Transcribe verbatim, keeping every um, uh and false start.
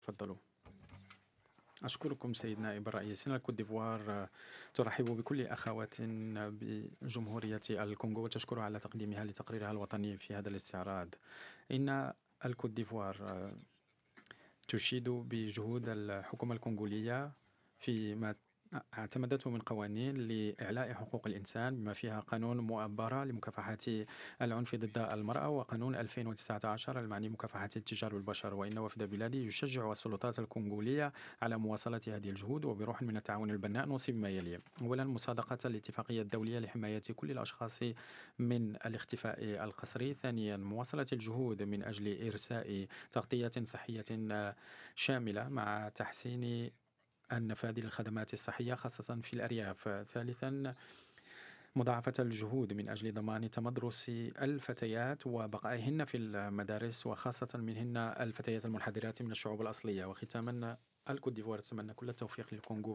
تفضلوا. أشكركم سيد نائب الرئيس. إن الكوت ديفوار ترحب بكل أخواتنا بجمهورية الكونغو وتشكرها على تقديمها لتقريرها الوطني في هذا الاستعراض. إن الكوت ديفوار تشيد بجهود الحكومة الكونغولية فيما اعتمدته من قوانين لإعلاء حقوق الإنسان بما فيها قانون مؤبرة لمكافحة العنف ضد المرأة وقانون ألفين وتسعة عشر المعني بمكافحة التجار بالبشر. وإن وفد بلادي يشجع السلطات الكونغولية على مواصلة هذه الجهود وبروح من التعاون البناء نوصي بما يلي: أولا، مصادقة الاتفاقية الدولية لحماية كل الأشخاص من الاختفاء القسري. ثانيا، مواصلة الجهود من أجل إرساء تغطية صحية شاملة مع تحسين النفاذ للخدمات الصحية خاصة في الأرياف. ثالثا، مضاعفة الجهود من أجل ضمان تمدرس الفتيات وبقائهن في المدارس وخاصة منهن الفتيات المنحدرات من الشعوب الأصلية. وختاما، الكوت ديفوار تتمنى كل التوفيق للكونغو